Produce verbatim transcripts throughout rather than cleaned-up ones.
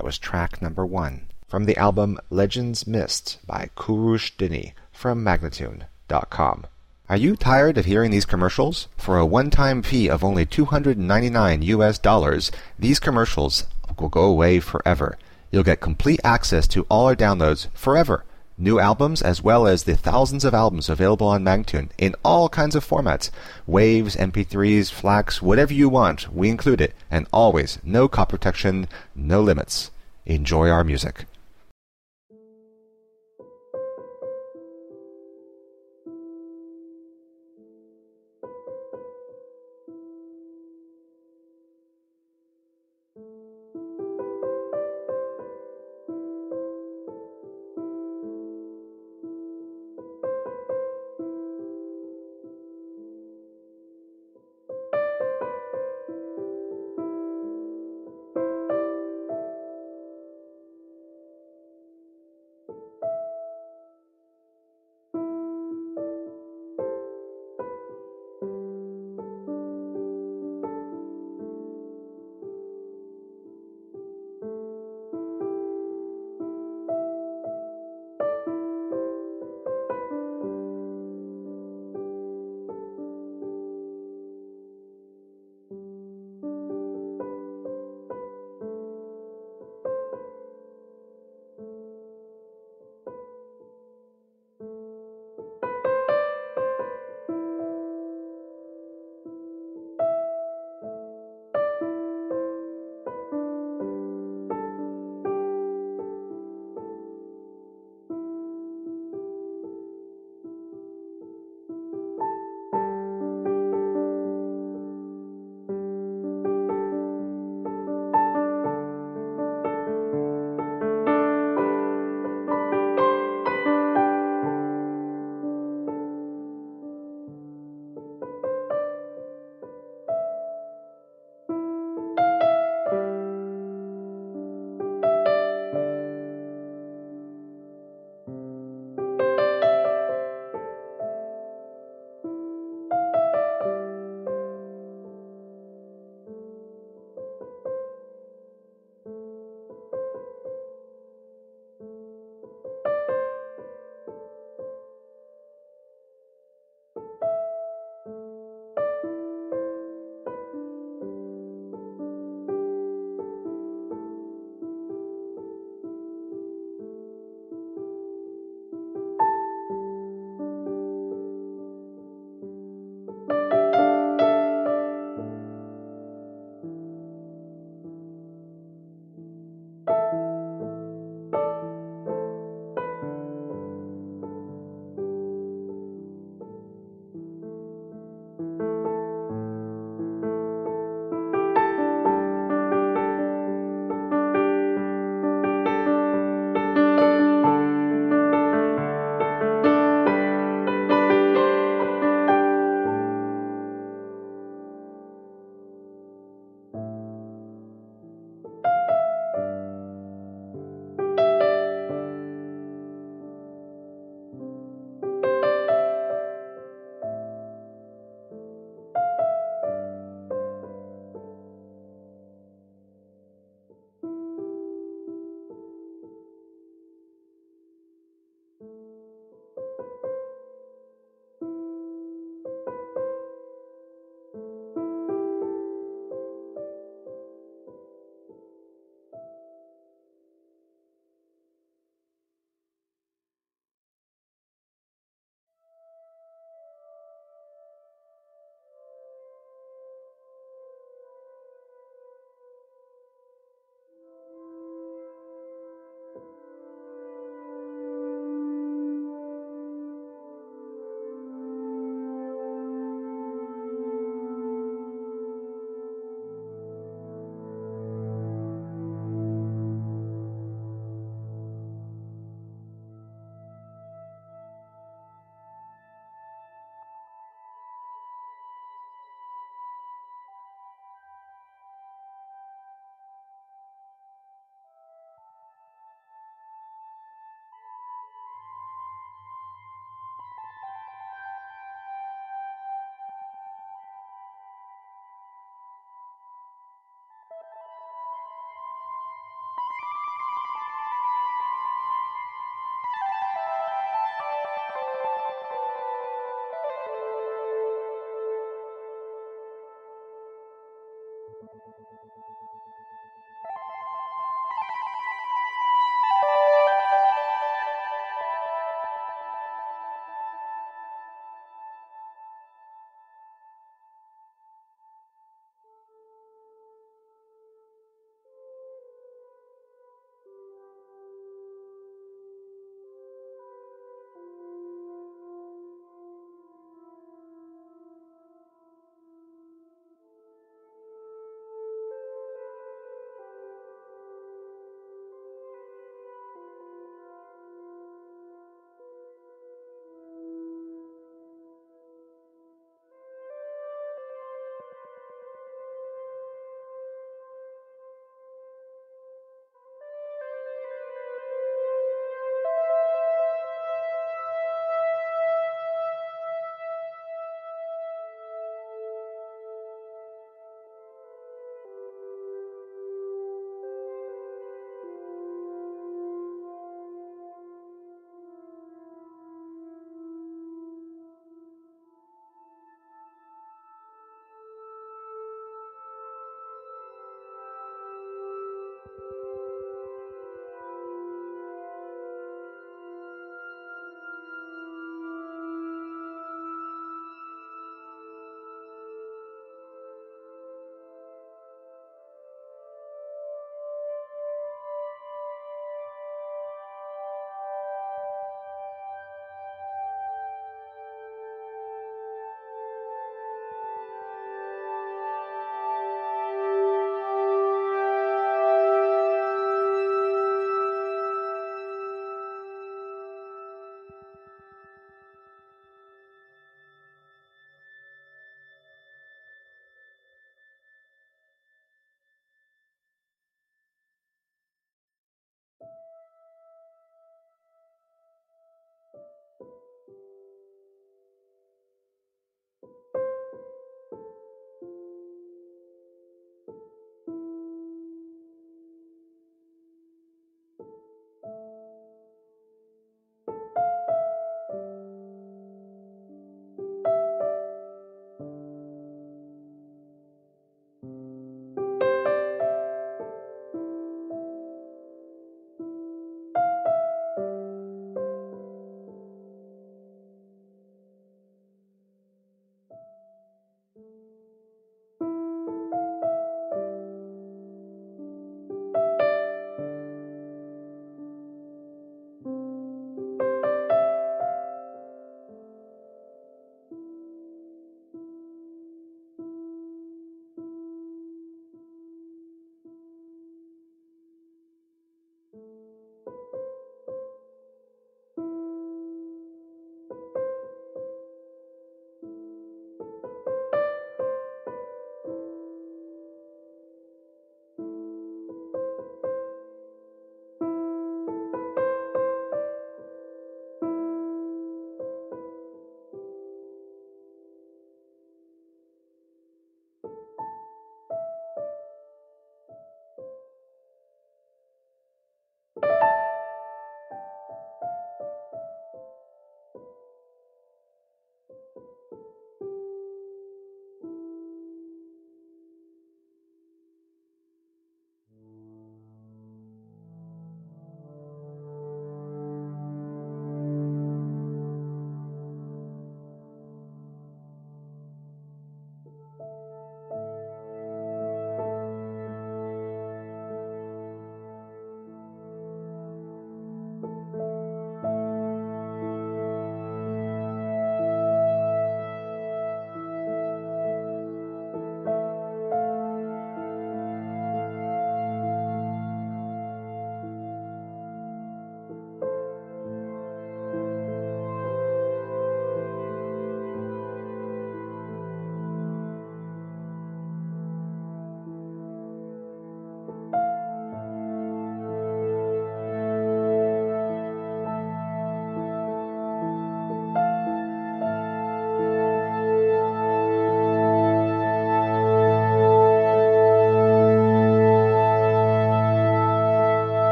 That was track number one from the album Legends Mist by Kurush Dini from Magnatune dot com. Are you tired of hearing these commercials? For a one-time fee of only two hundred ninety-nine U S dollars, these commercials will go away forever. You'll get complete access to all our downloads forever. New albums as well as the thousands of albums available on Magnatune in all kinds of formats. Waves, M P threes, FLACs, whatever you want, we include it. And always, no copy protection, no limits. Enjoy our music.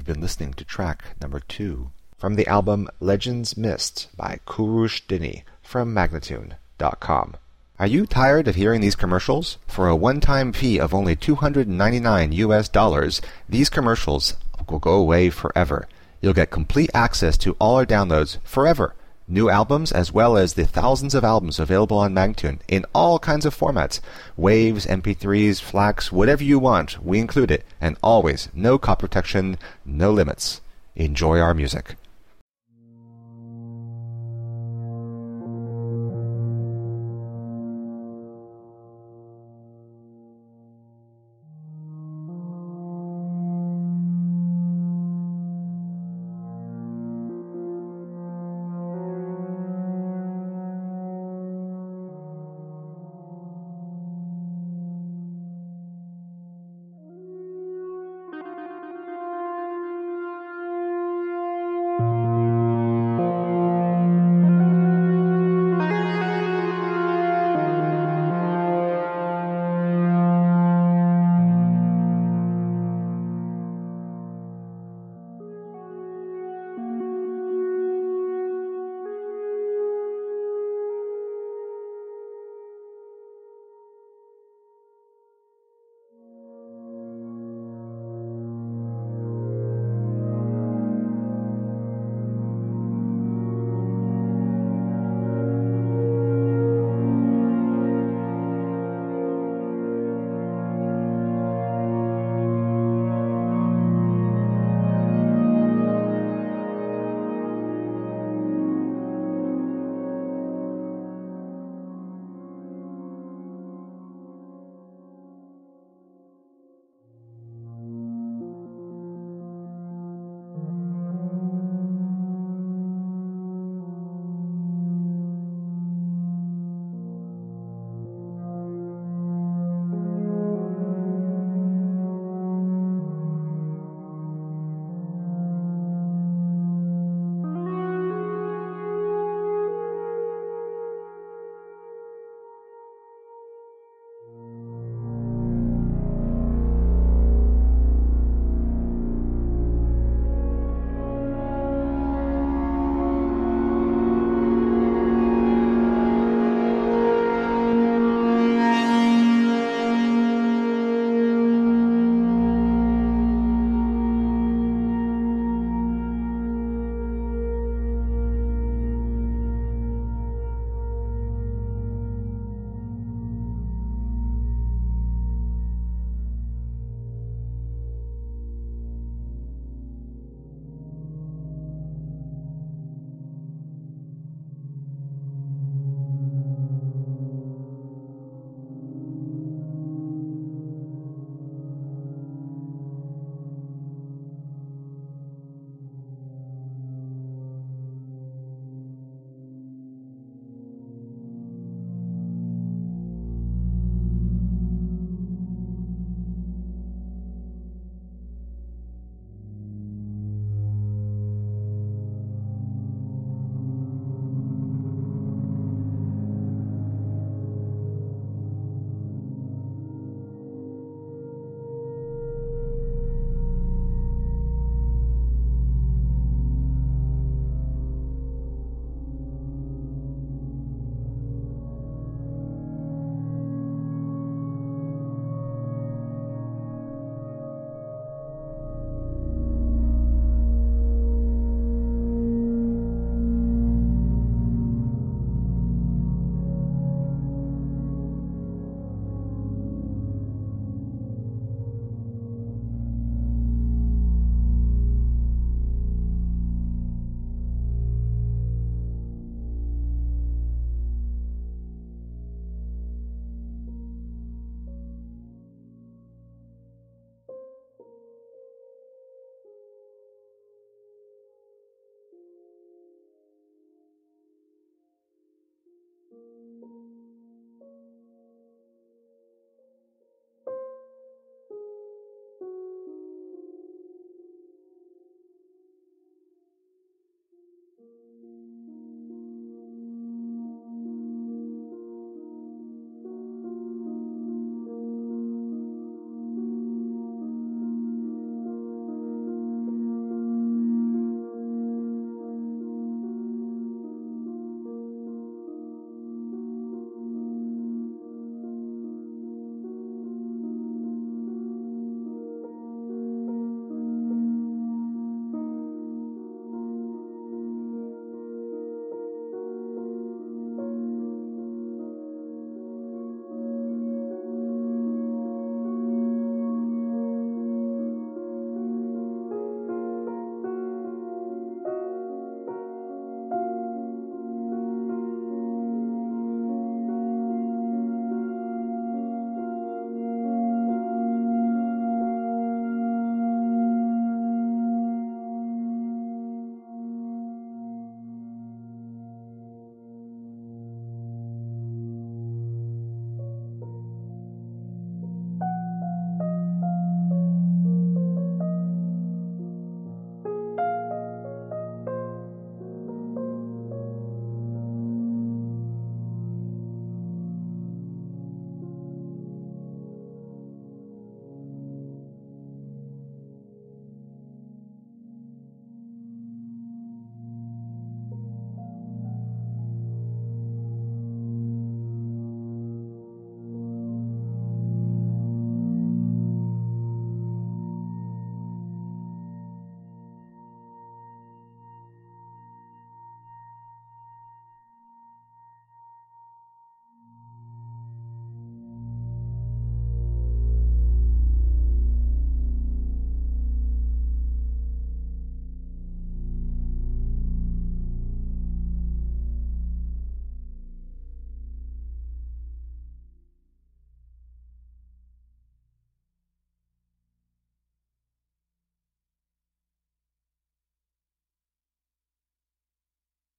You've been listening to track number two from the album Legends Mist by Kurush Dini from Magnatune dot com. Are you tired of hearing these commercials? For a one-time fee of only two hundred ninety-nine U S dollars, these commercials will go away forever. You'll get complete access to all our downloads forever. New albums as well as the thousands of albums available on Magnatune in all kinds of formats. Waves, M P threes, FLACs, whatever you want, we include it. And always, no copy protection, no limits. Enjoy our music.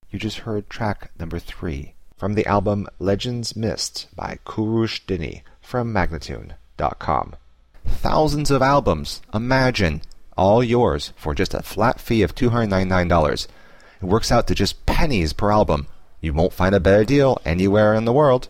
You just heard track number three from the album Legends Mist by Kurush Dini from Magnatune dot com. Thousands of albums, imagine, all yours for just a flat fee of two hundred ninety-nine dollars. It works out to just pennies per album. You won't find a better deal anywhere in the world.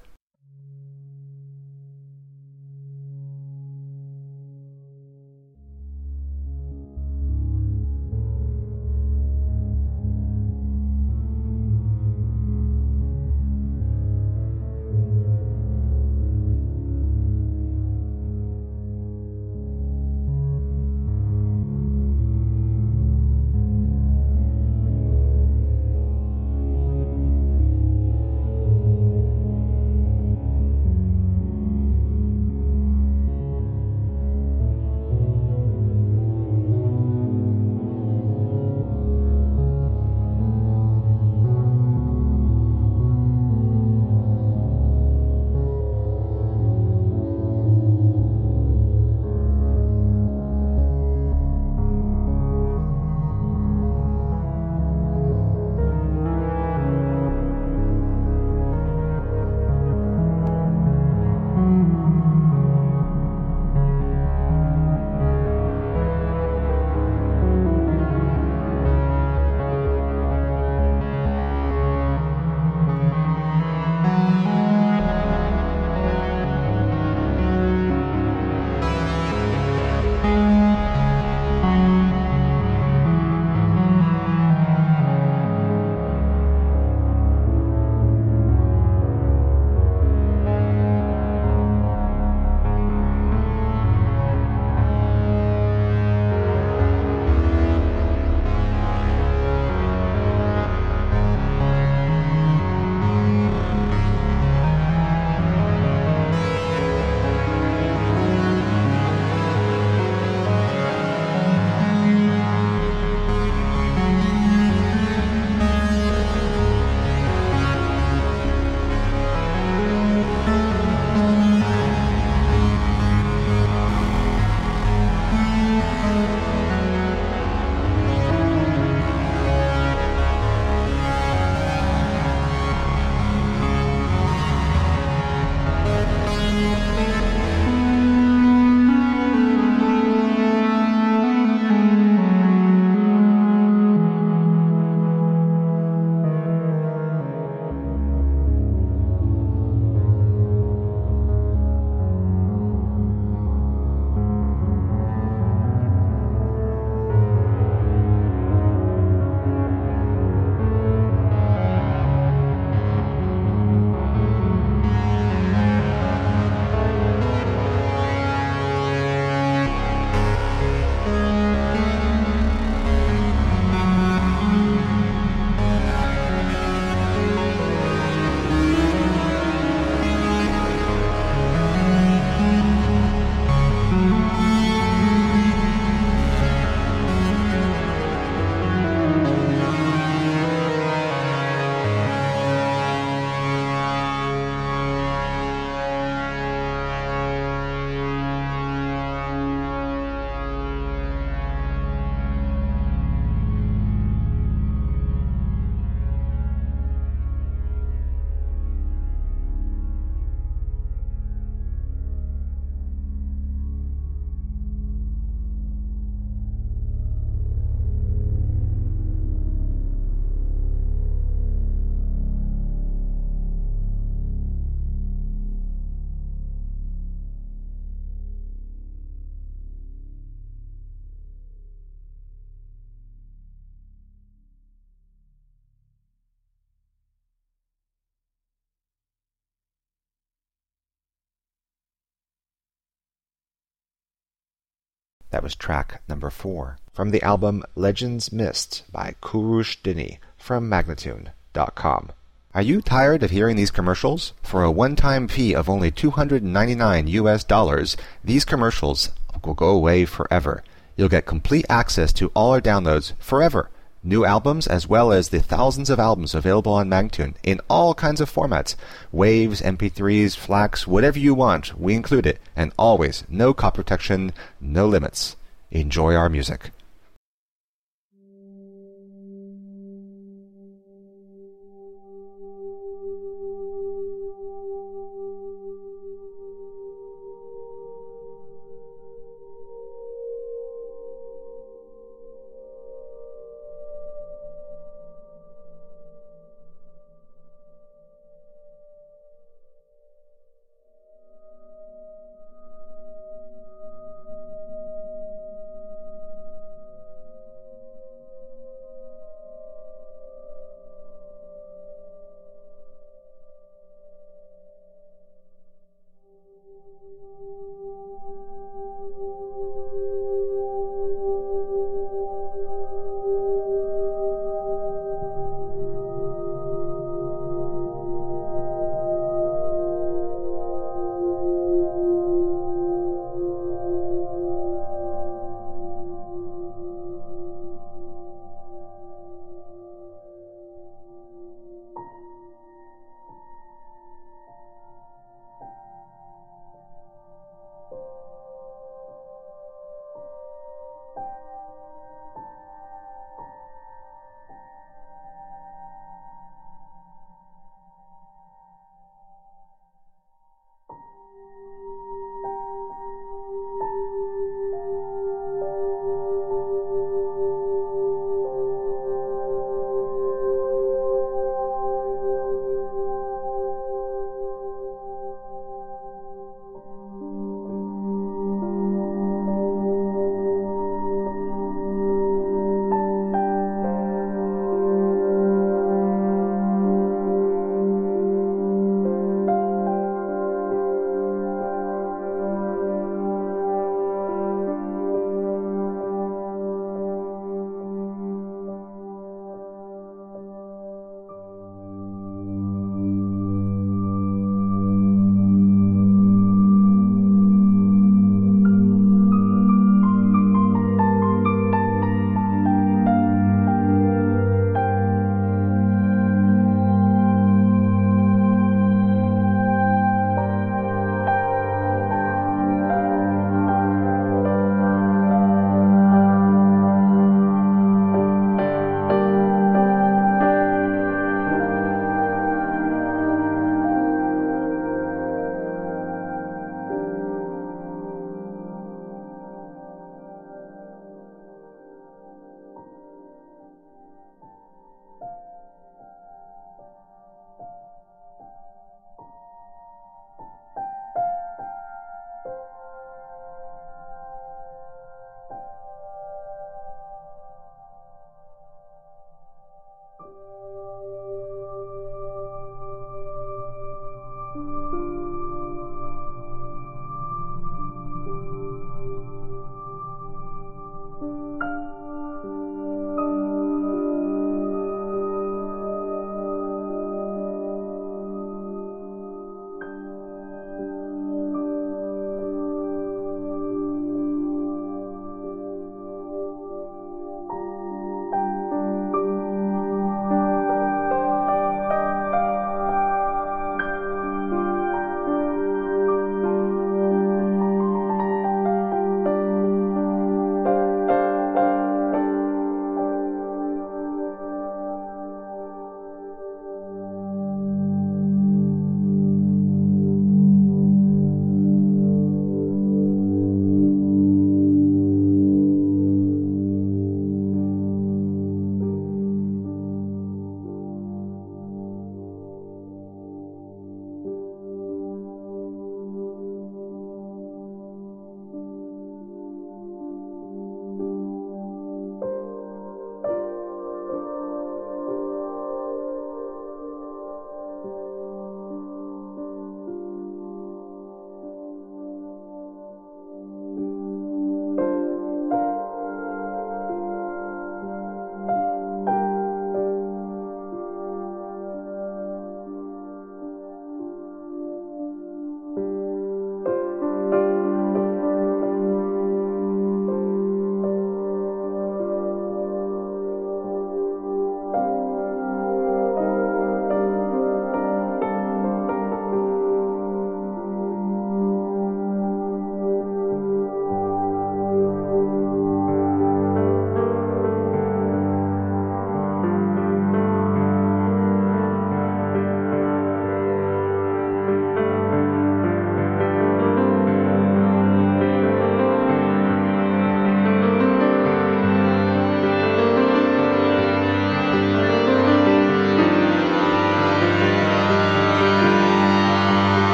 That was track number four from the album Legends Mist by Kurush Dini from Magnatune dot com. Are you tired of hearing these commercials? For a one-time fee of only two hundred ninety-nine U S dollars, these commercials will go away forever. You'll get complete access to all our downloads forever. New albums as well as the thousands of albums available on Magnatune in all kinds of formats. Waves, M P threes, FLACs, whatever you want, we include it. And always, no copy protection, no limits. Enjoy our music.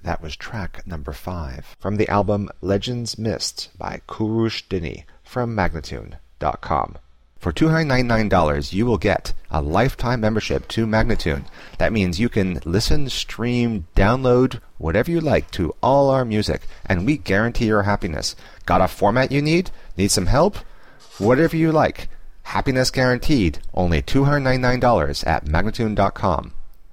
That was track number five from the album Legends Mist by Kurush Dini from Magnatune dot com. For two hundred ninety-nine dollars, you will get a lifetime membership to Magnatune. That means you can listen, stream, download, whatever you like to all our music, and we guarantee your happiness. Got a format you need? Need some help? Whatever you like. Happiness guaranteed. Only two hundred ninety-nine dollars at Magnatune dot com.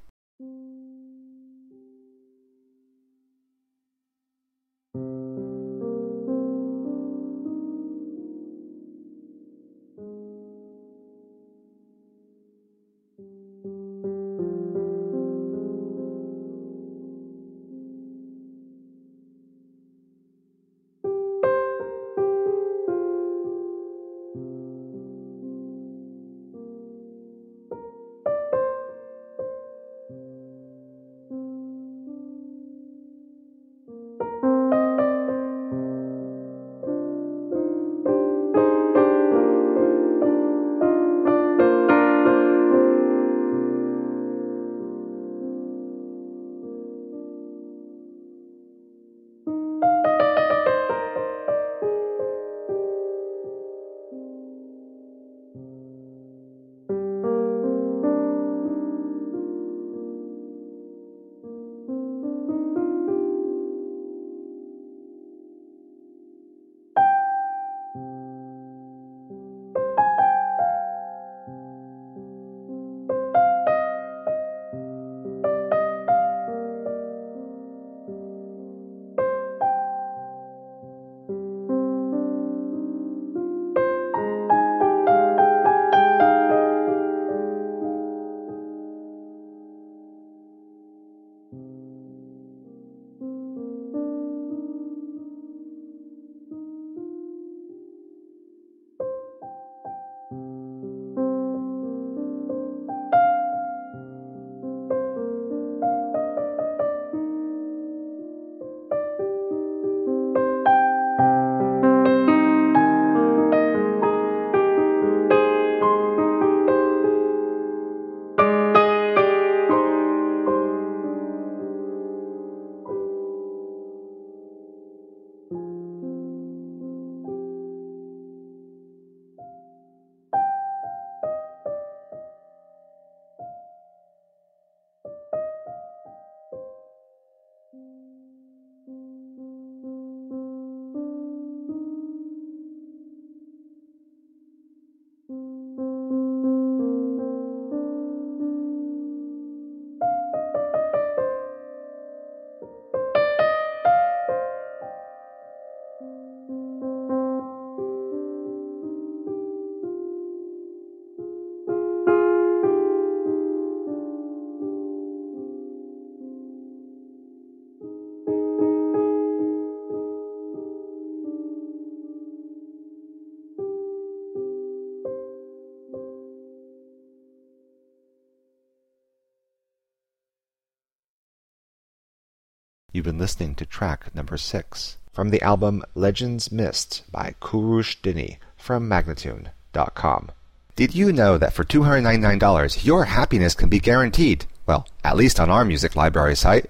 You've been listening to track number six from the album Legends Mist by Kurush Dini from Magnatune dot com. Did you know that for two hundred ninety-nine dollars your happiness can be guaranteed? Well, at least on our music library site.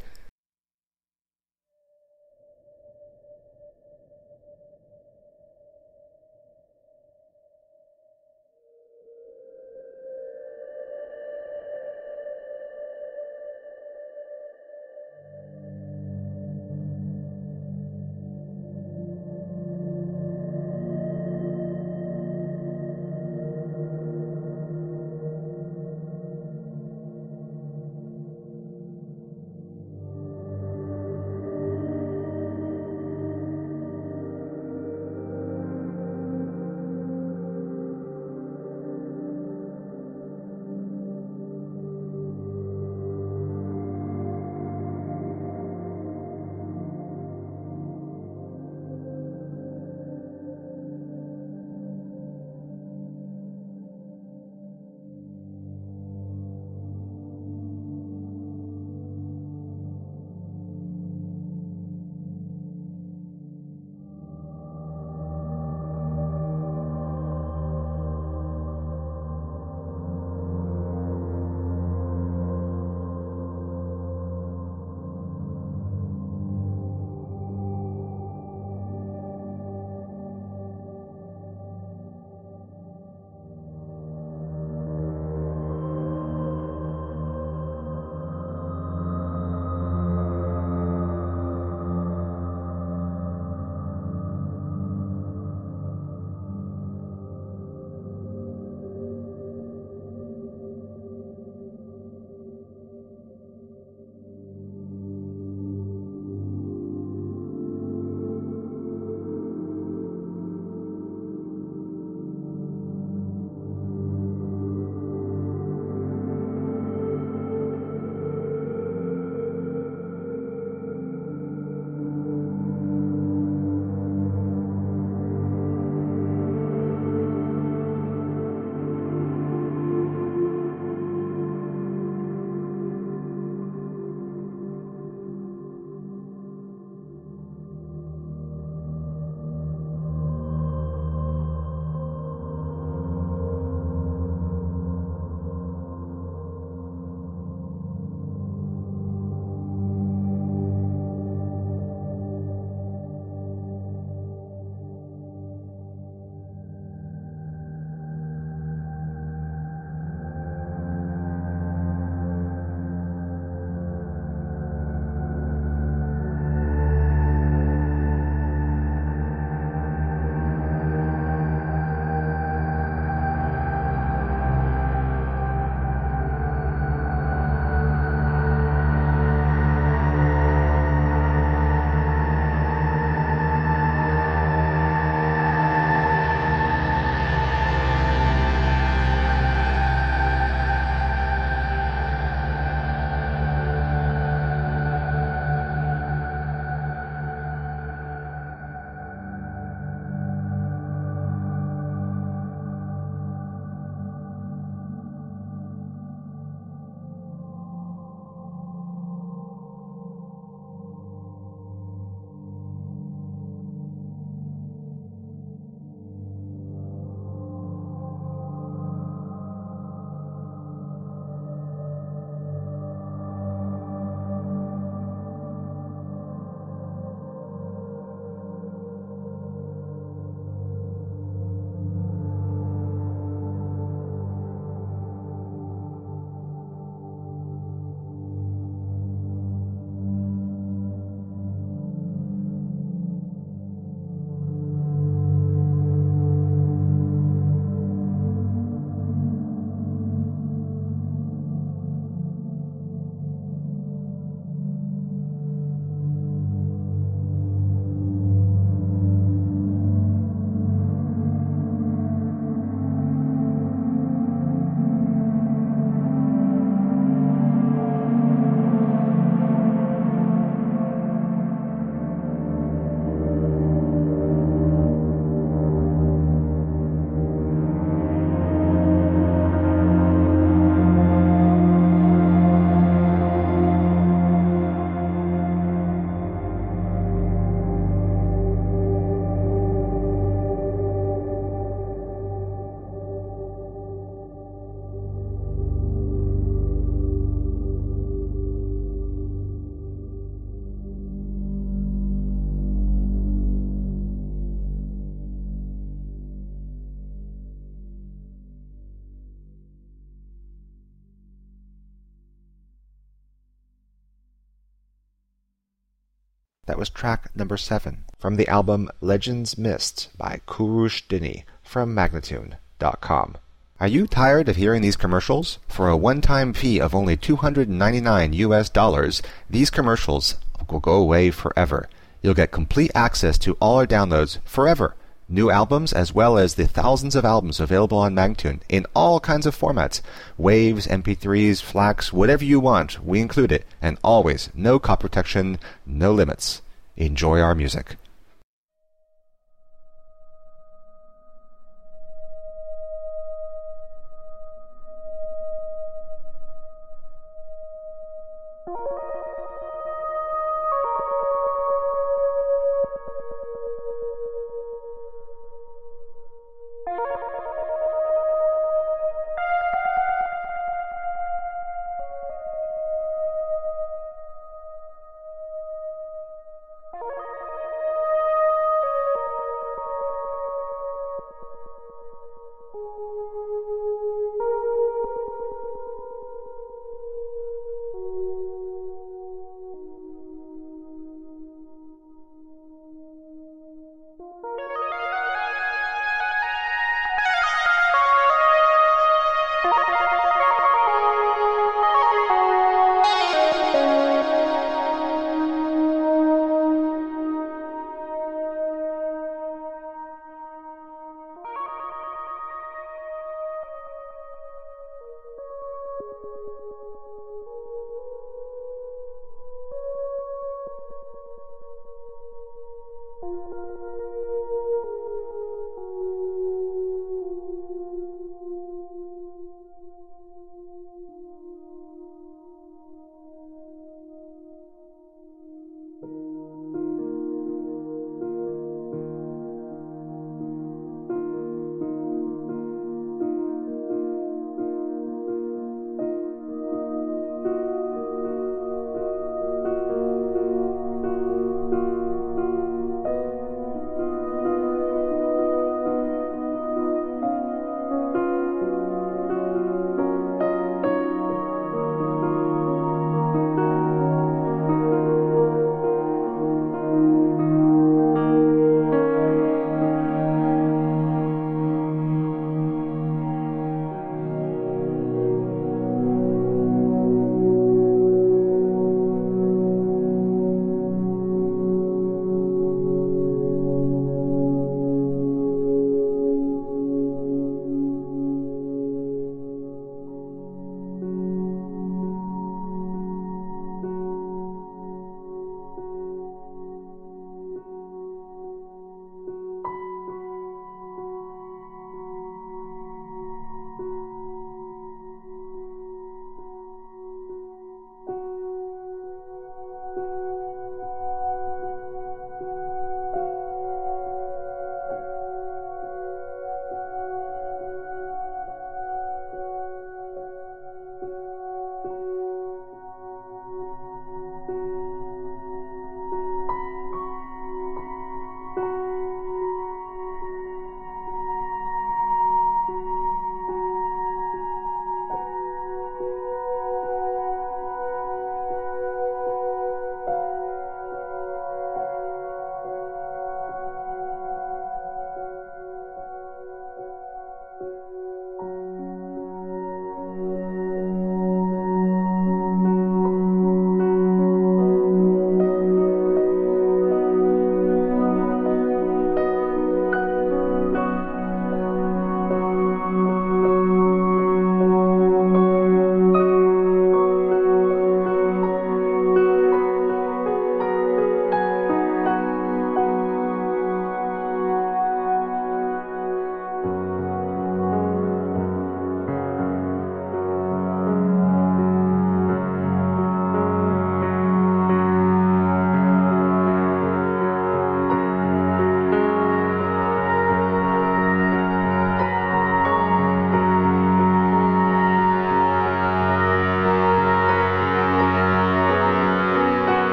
That was track number seven from the album Legends Mist by Kurush Dini from Magnatune dot com. Are you tired of hearing these commercials? For a one-time fee of only two hundred ninety-nine U S dollars, these commercials will go away forever. You'll get complete access to all our downloads forever. New albums as well as the thousands of albums available on Magnatune in all kinds of formats. Waves, M P threes, FLACs, whatever you want, we include it. And always, no copy protection, no limits. Enjoy our music.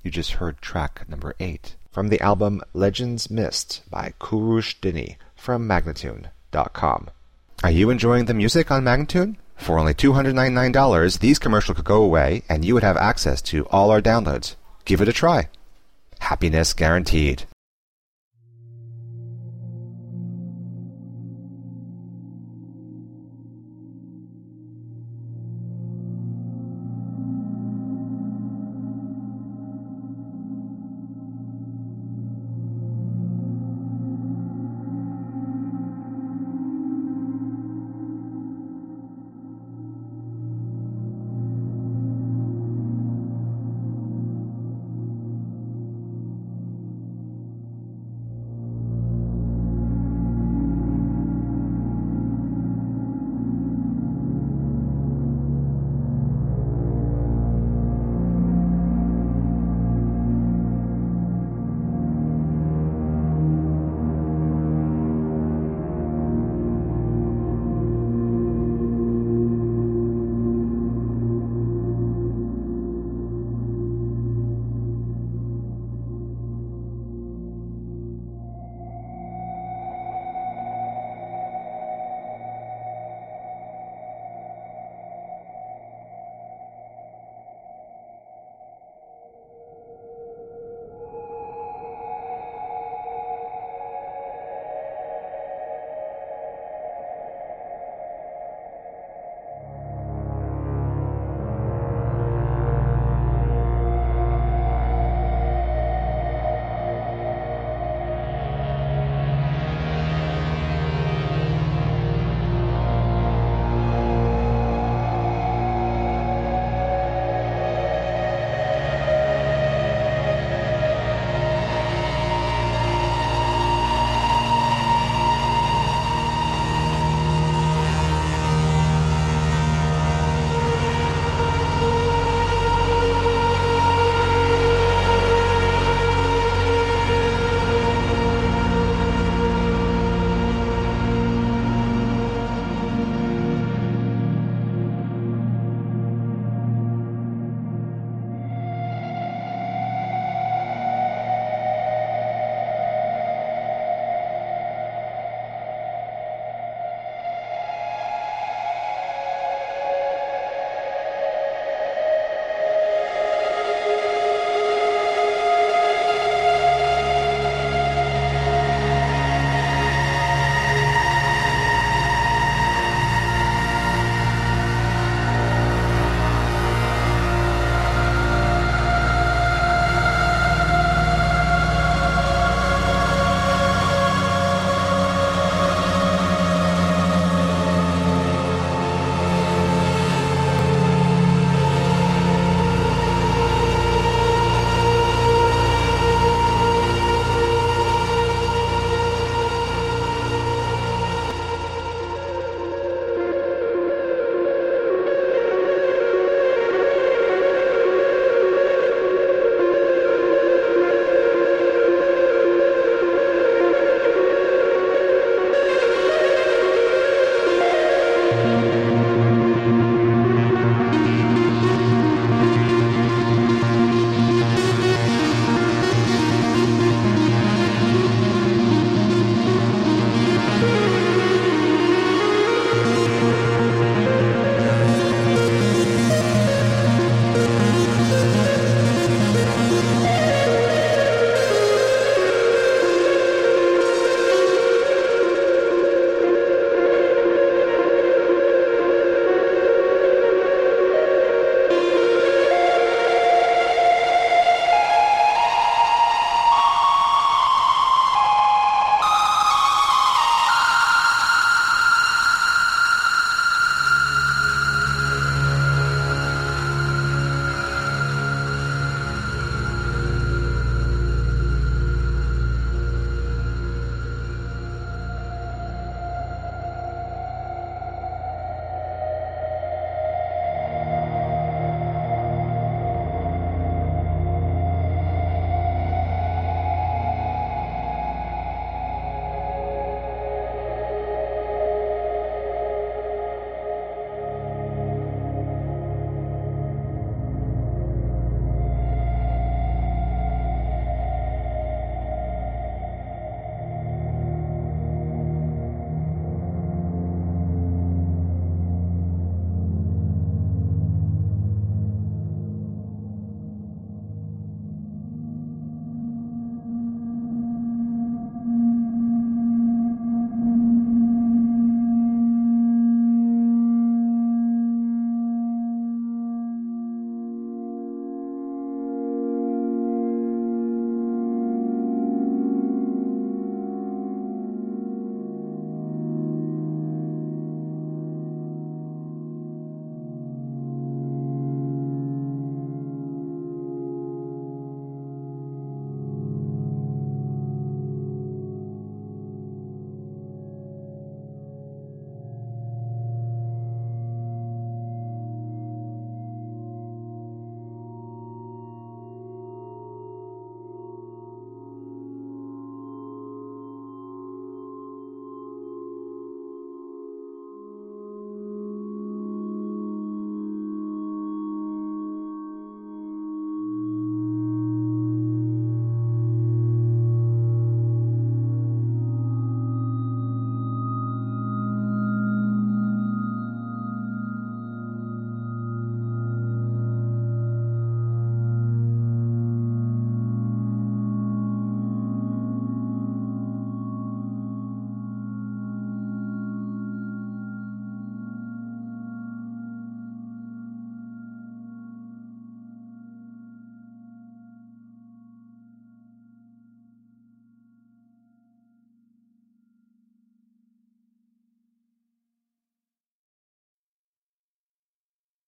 You just heard track number eight from the album Legends Mist by Kurush Dini from Magnatune dot com. Are you enjoying the music on Magnatune? For only two hundred ninety-nine dollars, these commercials could go away and you would have access to all our downloads. Give it a try. Happiness guaranteed.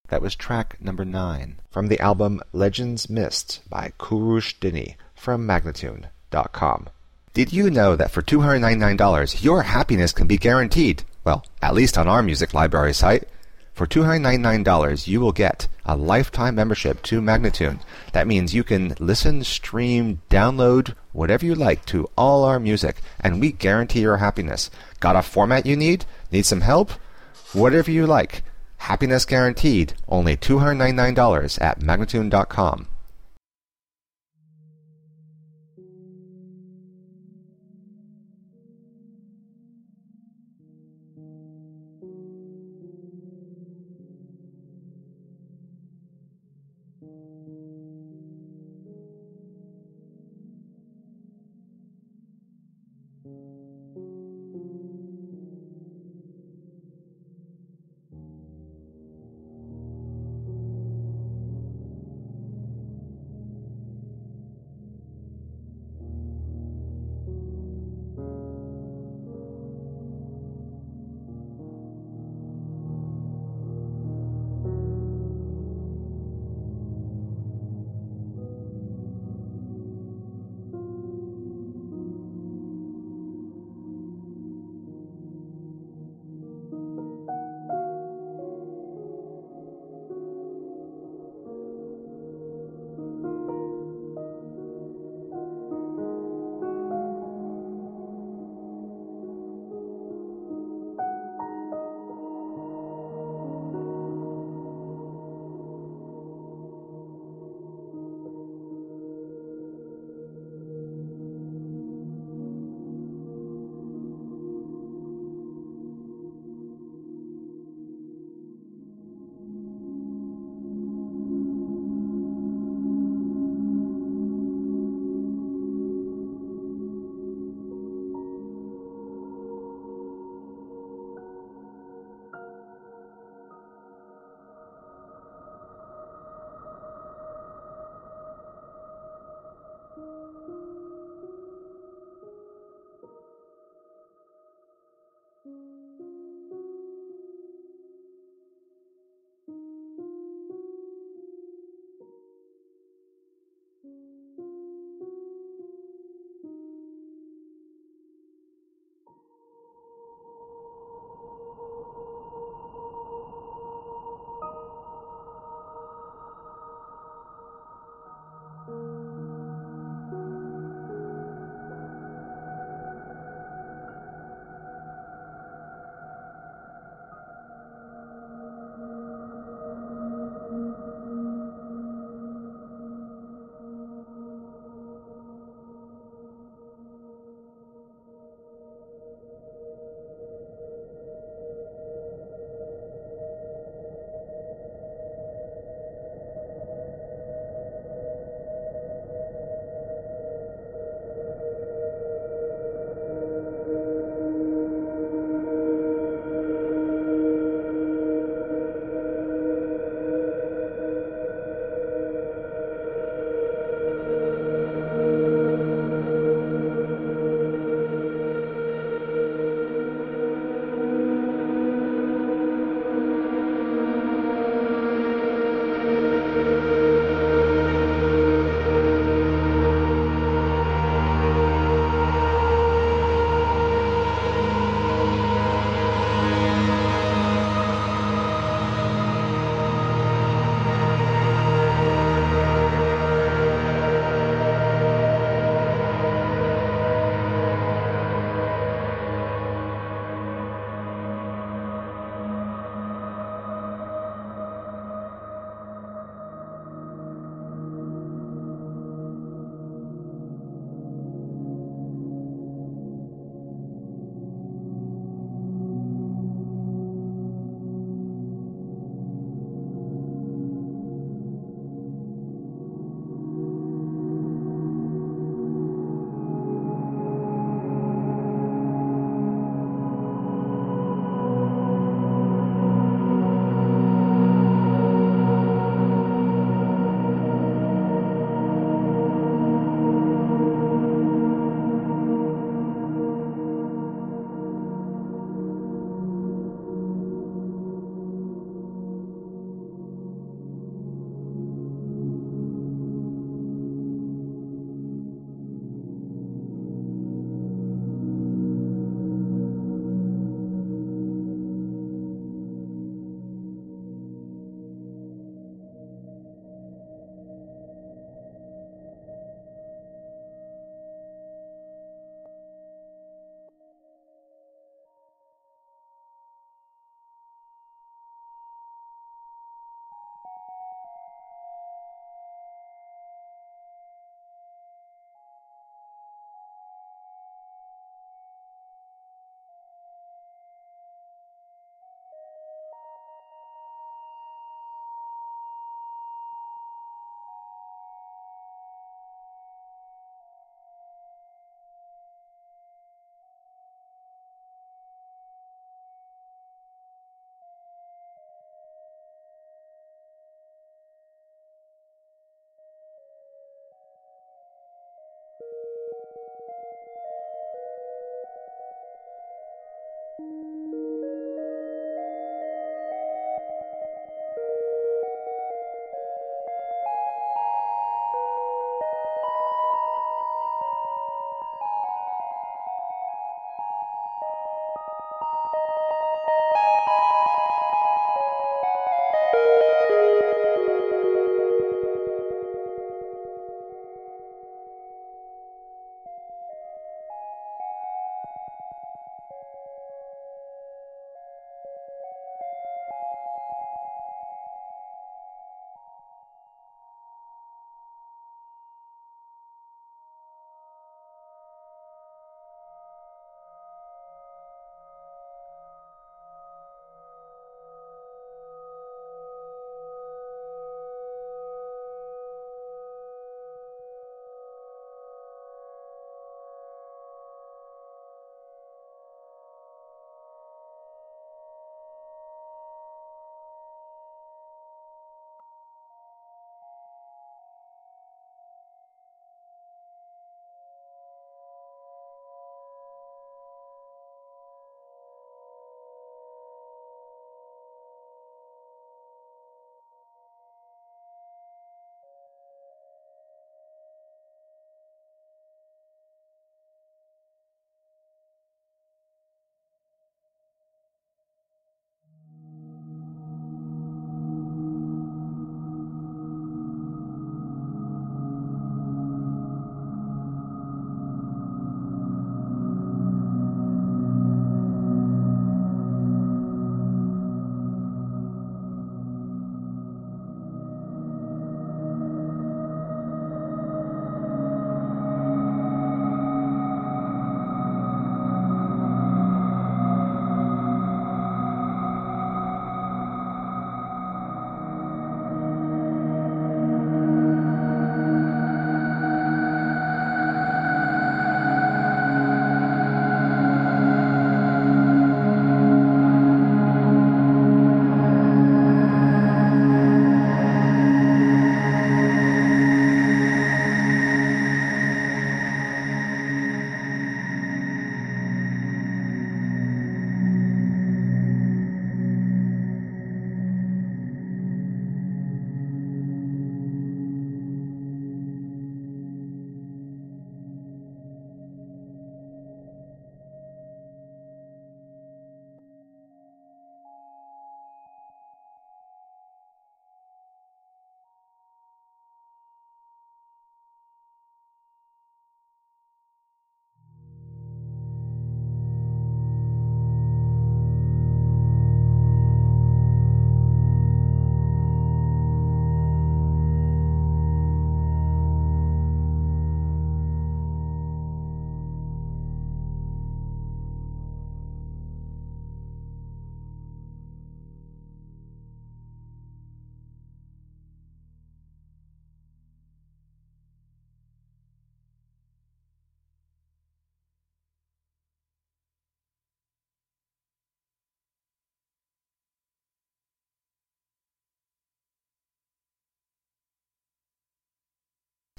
That was track number nine from the album Legends Mist by Kurush Dini from Magnatune dot com. Did you know that for two hundred ninety-nine dollars your happiness can be guaranteed? Well, at least on our music library site. For two hundred ninety-nine dollars you will get a lifetime membership to Magnatune. That means you can listen, stream, download, whatever you like to all our music, and we guarantee your happiness. Got a format you need? Need some help? Whatever you like. Happiness guaranteed. Only two hundred ninety-nine dollars at Magnatune dot com.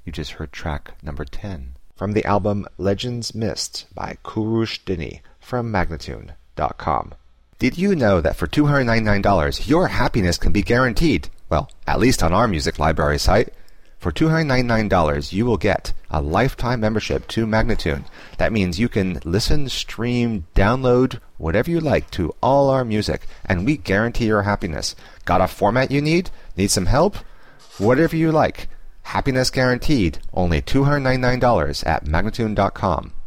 You just heard track number ten from the album Legends Mist by Kurush Dini from Magnatune dot com. Did you know that for two hundred ninety-nine dollars your happiness can be guaranteed? Well, at least on our music library site. For two hundred ninety-nine dollars you will get a lifetime membership to Magnatune. That means you can listen, stream, download, whatever you like to all our music, and we guarantee your happiness. Got a format you need? Need some help? Whatever you like. Happiness guaranteed. Only two hundred ninety-nine dollars at Magnatune dot com.